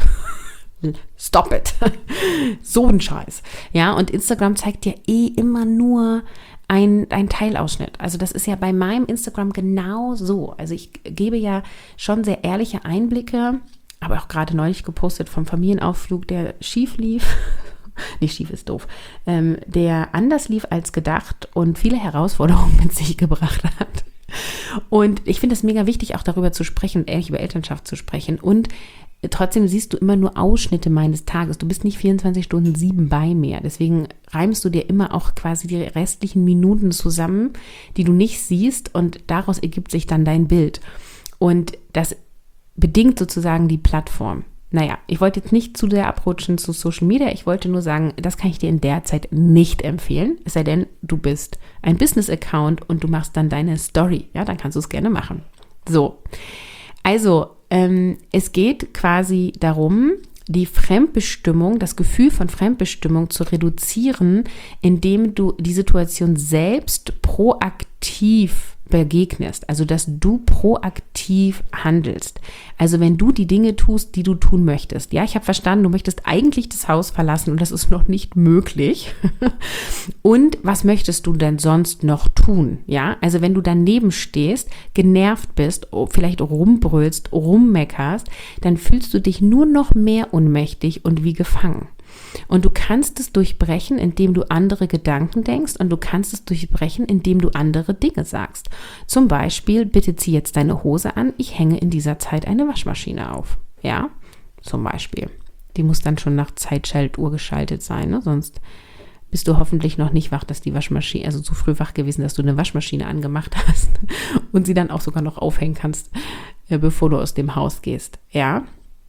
Stop it. So ein Scheiß. Ja, und Instagram zeigt dir eh immer nur Ein, ein Teilausschnitt. Also das ist ja bei meinem Instagram genau so. Also ich gebe ja schon sehr ehrliche Einblicke, aber auch gerade neulich gepostet vom Familienausflug, der schief lief. Nicht schief ist doof. Ähm, der anders lief als gedacht und viele Herausforderungen mit sich gebracht hat. Und ich finde es mega wichtig, auch darüber zu sprechen und ehrlich über Elternschaft zu sprechen. Und trotzdem siehst du immer nur Ausschnitte meines Tages. Du bist nicht vierundzwanzig Stunden sieben bei mir. Deswegen reimst du dir immer auch quasi die restlichen Minuten zusammen, die du nicht siehst und daraus ergibt sich dann dein Bild. Und das bedingt sozusagen die Plattform. Naja, ich wollte jetzt nicht zu sehr abrutschen zu Social Media. Ich wollte nur sagen, das kann ich dir in der Zeit nicht empfehlen. Es sei denn, du bist ein Business-Account und du machst dann deine Story. Ja, dann kannst du es gerne machen. So, also ähm, es geht quasi darum, die Fremdbestimmung, das Gefühl von Fremdbestimmung zu reduzieren, indem du die Situation selbst proaktiv begegnest, also dass du proaktiv handelst. Also wenn du die Dinge tust, die du tun möchtest. Ja, ich habe verstanden, du möchtest eigentlich das Haus verlassen und das ist noch nicht möglich. Und was möchtest du denn sonst noch tun? Ja, also wenn du daneben stehst, genervt bist, vielleicht rumbrüllst, rummeckerst, dann fühlst du dich nur noch mehr ohnmächtig und wie gefangen. Und du kannst es durchbrechen, indem du andere Gedanken denkst und du kannst es durchbrechen, indem du andere Dinge sagst. Zum Beispiel, bitte zieh jetzt deine Hose an, ich hänge in dieser Zeit eine Waschmaschine auf. Ja, zum Beispiel. Die muss dann schon nach Zeitschaltuhr geschaltet sein, ne? Sonst bist du hoffentlich noch nicht wach, dass die Waschmaschine, also zu früh wach gewesen, dass du eine Waschmaschine angemacht hast und sie dann auch sogar noch aufhängen kannst, bevor du aus dem Haus gehst. Ja.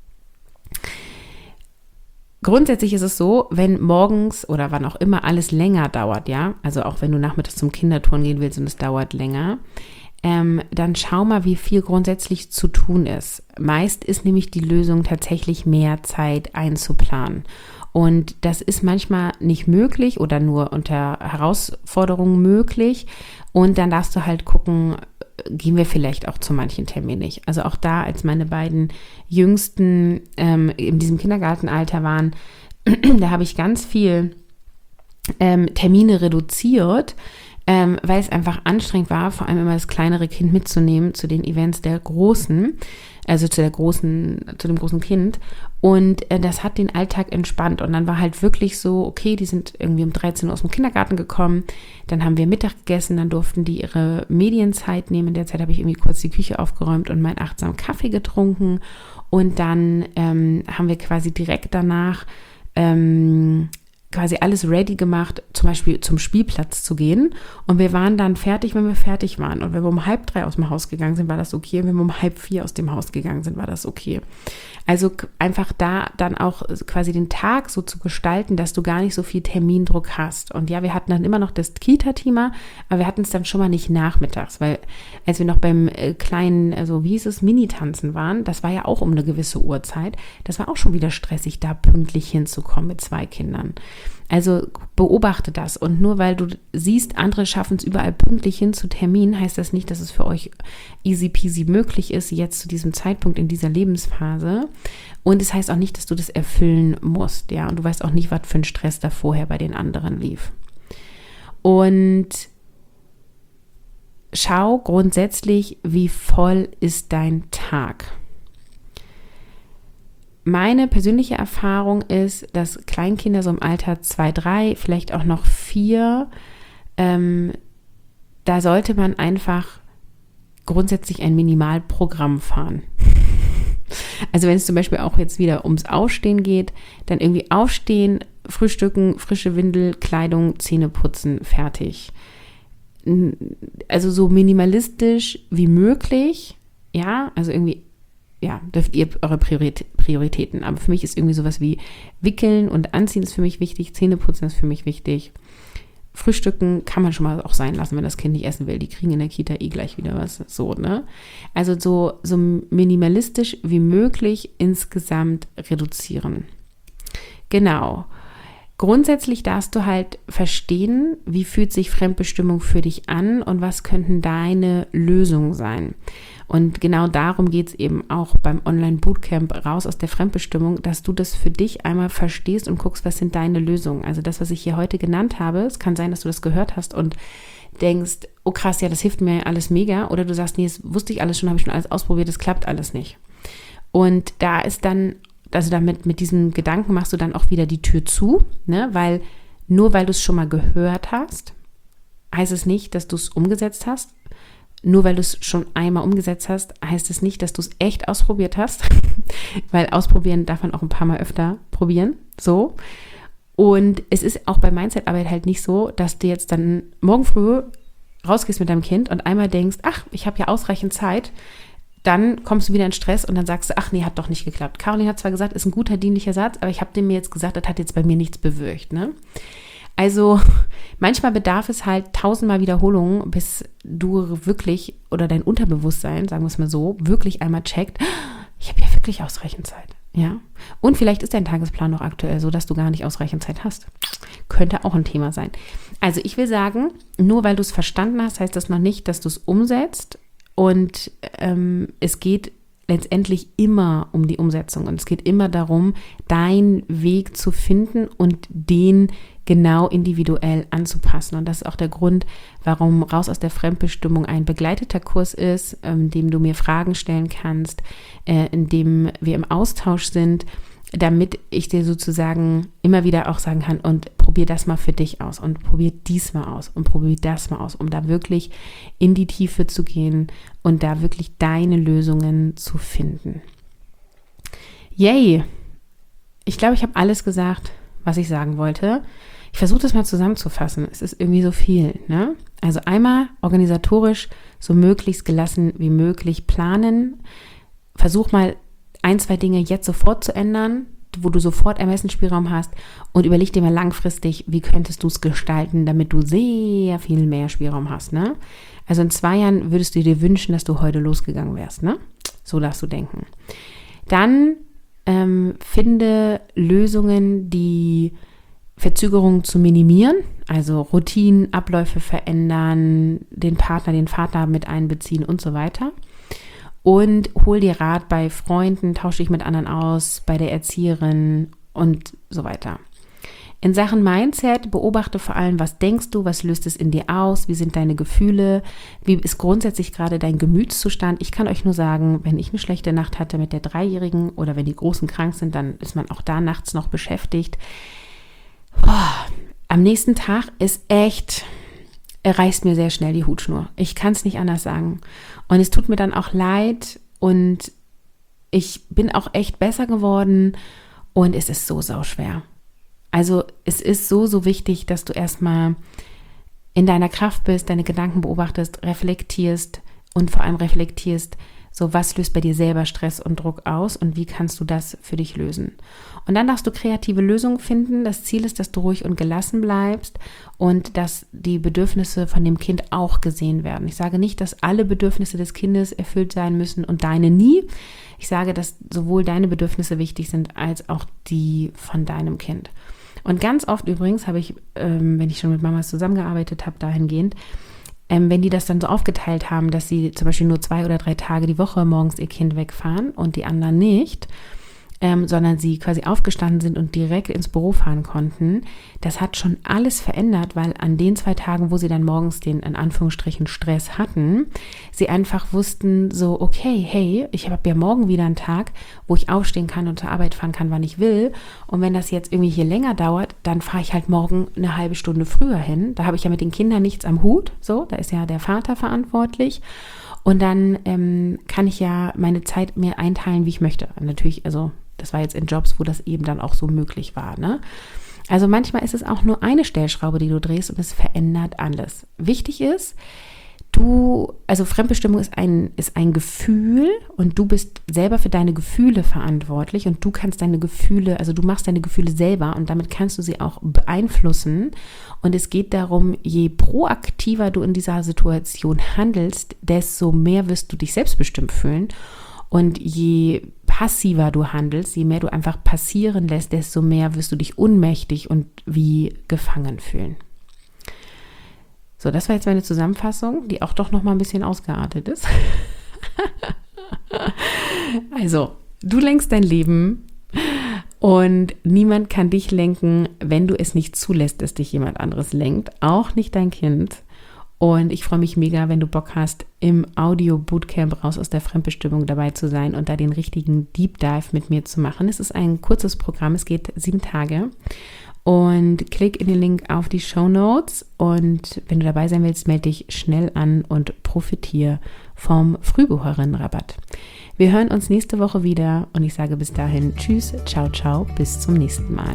Grundsätzlich ist es so, wenn morgens oder wann auch immer alles länger dauert, ja, also auch wenn du nachmittags zum Kinderturnen gehen willst und es dauert länger, ähm, dann schau mal, wie viel grundsätzlich zu tun ist. Meist ist nämlich die Lösung tatsächlich mehr Zeit einzuplanen. Und das ist manchmal nicht möglich oder nur unter Herausforderungen möglich. Und dann darfst du halt gucken, gehen wir vielleicht auch zu manchen Terminen nicht. Also auch da, als meine beiden Jüngsten ähm, in diesem Kindergartenalter waren, da habe ich ganz viel ähm, Termine reduziert, ähm, weil es einfach anstrengend war, vor allem immer das kleinere Kind mitzunehmen zu den Events der Großen, also zu der großen, zu dem großen Kind. Und äh, das hat den Alltag entspannt. Und dann war halt wirklich so, okay, die sind irgendwie um dreizehn Uhr aus dem Kindergarten gekommen, dann haben wir Mittag gegessen, dann durften die ihre Medienzeit nehmen. In der Zeit habe ich irgendwie kurz die Küche aufgeräumt und meinen achtsamen Kaffee getrunken. Und dann ähm, haben wir quasi direkt danach ähm, quasi alles ready gemacht, zum Beispiel zum Spielplatz zu gehen. Und wir waren dann fertig, wenn wir fertig waren. Und wenn wir um halb drei aus dem Haus gegangen sind, war das okay. Und wenn wir um halb vier aus dem Haus gegangen sind, war das okay. Also einfach da dann auch quasi den Tag so zu gestalten, dass du gar nicht so viel Termindruck hast. Und ja, wir hatten dann immer noch das Kita-Thema, aber wir hatten es dann schon mal nicht nachmittags, weil als wir noch beim äh, kleinen, also wie hieß es, Mini-Tanzen waren, das war ja auch um eine gewisse Uhrzeit. Das war auch schon wieder stressig, da pünktlich hinzukommen mit zwei Kindern. Also beobachte das, und nur weil du siehst, andere schaffen es überall pünktlich hin zu Terminen, heißt das nicht, dass es für euch easy peasy möglich ist, jetzt zu diesem Zeitpunkt in dieser Lebensphase. Und es heißt auch nicht, dass du das erfüllen musst, ja, und du weißt auch nicht, was für ein Stress da vorher bei den anderen lief. Und schau grundsätzlich, wie voll ist dein Tag. Meine persönliche Erfahrung ist, dass Kleinkinder so im Alter zwei, drei, vielleicht auch noch vier, ähm, da sollte man einfach grundsätzlich ein Minimalprogramm fahren. Also wenn es zum Beispiel auch jetzt wieder ums Aufstehen geht, dann irgendwie aufstehen, frühstücken, frische Windel, Kleidung, Zähne putzen, fertig. Also so minimalistisch wie möglich, ja, also irgendwie ja, dürft ihr eure Prioritäten. Aber für mich ist irgendwie sowas wie Wickeln und Anziehen ist für mich wichtig, Zähneputzen ist für mich wichtig. Frühstücken kann man schon mal auch sein lassen, wenn das Kind nicht essen will. Die kriegen in der Kita eh gleich wieder was. So, ne? Also so, so minimalistisch wie möglich insgesamt reduzieren. Genau. Grundsätzlich darfst du halt verstehen, wie fühlt sich Fremdbestimmung für dich an und was könnten deine Lösungen sein. Und genau darum geht es eben auch beim Online-Bootcamp raus aus der Fremdbestimmung, dass du das für dich einmal verstehst und guckst, was sind deine Lösungen. Also das, was ich hier heute genannt habe, es kann sein, dass du das gehört hast und denkst, oh krass, ja, das hilft mir alles mega. Oder du sagst, nee, das wusste ich alles schon, habe ich schon alles ausprobiert, das klappt alles nicht. Und da ist dann, also damit mit diesem Gedanken machst du dann auch wieder die Tür zu, ne? Weil nur weil du es schon mal gehört hast, heißt es nicht, dass du es umgesetzt hast. Nur weil du es schon einmal umgesetzt hast, heißt es nicht, dass du es echt ausprobiert hast, weil ausprobieren darf man auch ein paar Mal öfter probieren, so. Und es ist auch bei Mindset-Arbeit halt nicht so, dass du jetzt dann morgen früh rausgehst mit deinem Kind und einmal denkst, ach, ich habe ja ausreichend Zeit, dann kommst du wieder in Stress und dann sagst du, ach nee, hat doch nicht geklappt. Caroline hat zwar gesagt, ist ein guter, dienlicher Satz, aber ich habe dem mir jetzt gesagt, das hat jetzt bei mir nichts bewirkt, ne? Also manchmal bedarf es halt tausendmal Wiederholungen, bis du wirklich oder dein Unterbewusstsein, sagen wir es mal so, wirklich einmal checkt, ich habe ja wirklich ausreichend Zeit. Ja? Und vielleicht ist dein Tagesplan noch aktuell so, dass du gar nicht ausreichend Zeit hast. Könnte auch ein Thema sein. Also ich will sagen, nur weil du es verstanden hast, heißt das noch nicht, dass du es umsetzt. Und ähm, es geht letztendlich immer um die Umsetzung. Und es geht immer darum, deinen Weg zu finden und den genau individuell anzupassen. Und das ist auch der Grund, warum Raus aus der Fremdbestimmung ein begleiteter Kurs ist, in dem du mir Fragen stellen kannst, in dem wir im Austausch sind, damit ich dir sozusagen immer wieder auch sagen kann, und probier das mal für dich aus und probier dies mal aus und probier das mal aus, um da wirklich in die Tiefe zu gehen und da wirklich deine Lösungen zu finden. Yay! Ich glaube, ich habe alles gesagt, was ich sagen wollte. Ich versuche das mal zusammenzufassen. Es ist irgendwie so viel, ne? Also einmal organisatorisch so möglichst gelassen wie möglich planen. Versuch mal ein, zwei Dinge jetzt sofort zu ändern, wo du sofort Ermessensspielraum hast, und überleg dir mal langfristig, wie könntest du es gestalten, damit du sehr viel mehr Spielraum hast, ne? Also in zwei Jahren würdest du dir wünschen, dass du heute losgegangen wärst, ne? So darfst du denken. Dann ähm, finde Lösungen, die Verzögerungen zu minimieren, also Routinen, Abläufe verändern, den Partner, den Vater mit einbeziehen und so weiter. Und hol dir Rat bei Freunden, tausche dich mit anderen aus, bei der Erzieherin und so weiter. In Sachen Mindset beobachte vor allem, was denkst du, was löst es in dir aus, wie sind deine Gefühle, wie ist grundsätzlich gerade dein Gemütszustand. Ich kann euch nur sagen, wenn ich eine schlechte Nacht hatte mit der Dreijährigen oder wenn die Großen krank sind, dann ist man auch da nachts noch beschäftigt. Boah, am nächsten Tag ist echt, er reißt mir sehr schnell die Hutschnur. Ich kann es nicht anders sagen. Und es tut mir dann auch leid und ich bin auch echt besser geworden und es ist so sauschwer. Also es ist so, so wichtig, dass du erstmal in deiner Kraft bist, deine Gedanken beobachtest, reflektierst und vor allem reflektierst, so was löst bei dir selber Stress und Druck aus und wie kannst du das für dich lösen. Und dann darfst du kreative Lösungen finden. Das Ziel ist, dass du ruhig und gelassen bleibst und dass die Bedürfnisse von dem Kind auch gesehen werden. Ich sage nicht, dass alle Bedürfnisse des Kindes erfüllt sein müssen und deine nie. Ich sage, dass sowohl deine Bedürfnisse wichtig sind als auch die von deinem Kind. Und ganz oft übrigens habe ich, ähm, wenn ich schon mit Mamas zusammengearbeitet habe, dahingehend, ähm, wenn die das dann so aufgeteilt haben, dass sie zum Beispiel nur zwei oder drei Tage die Woche morgens ihr Kind wegfahren und die anderen nicht, ähm, sondern sie quasi aufgestanden sind und direkt ins Büro fahren konnten, das hat schon alles verändert, weil an den zwei Tagen, wo sie dann morgens den, in Anführungsstrichen, Stress hatten, sie einfach wussten so, okay, hey, ich habe ja morgen wieder einen Tag, wo ich aufstehen kann und zur Arbeit fahren kann, wann ich will. Und wenn das jetzt irgendwie hier länger dauert, dann fahre ich halt morgen eine halbe Stunde früher hin. Da habe ich ja mit den Kindern nichts am Hut, so, da ist ja der Vater verantwortlich. Und dann ähm, kann ich ja meine Zeit mir einteilen, wie ich möchte. Und natürlich, also das war jetzt in Jobs, wo das eben dann auch so möglich war, ne? Also manchmal ist es auch nur eine Stellschraube, die du drehst und es verändert alles. Wichtig ist, du, also Fremdbestimmung ist ein, ist ein Gefühl und du bist selber für deine Gefühle verantwortlich und du kannst deine Gefühle, also du machst deine Gefühle selber und damit kannst du sie auch beeinflussen. Und es geht darum, je proaktiver du in dieser Situation handelst, desto mehr wirst du dich selbstbestimmt fühlen. Und je passiver du handelst, je mehr du einfach passieren lässt, desto mehr wirst du dich ohnmächtig und wie gefangen fühlen. So, das war jetzt meine Zusammenfassung, die auch doch noch mal ein bisschen ausgeartet ist. Also, du lenkst dein Leben und niemand kann dich lenken, wenn du es nicht zulässt, dass dich jemand anderes lenkt, auch nicht dein Kind. Und ich freue mich mega, wenn du Bock hast, im Audio-Bootcamp raus aus der Fremdbestimmung dabei zu sein und da den richtigen Deep Dive mit mir zu machen. Es ist ein kurzes Programm, es geht sieben Tage. Und klick in den Link auf die Shownotes und wenn du dabei sein willst, melde dich schnell an und profitiere vom Frühbucherinnenrabatt. Wir hören uns nächste Woche wieder und ich sage bis dahin Tschüss, ciao, ciao, bis zum nächsten Mal.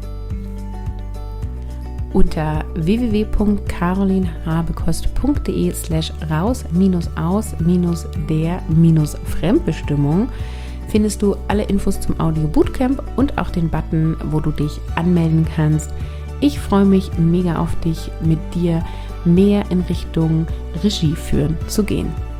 Unter w w w punkt carolinhabekost punkt de slash raus minus aus minus der minus Fremdbestimmung findest du alle Infos zum Audio Bootcamp und auch den Button, wo du dich anmelden kannst. Ich freue mich mega auf dich, mit dir mehr in Richtung Regie führen zu gehen.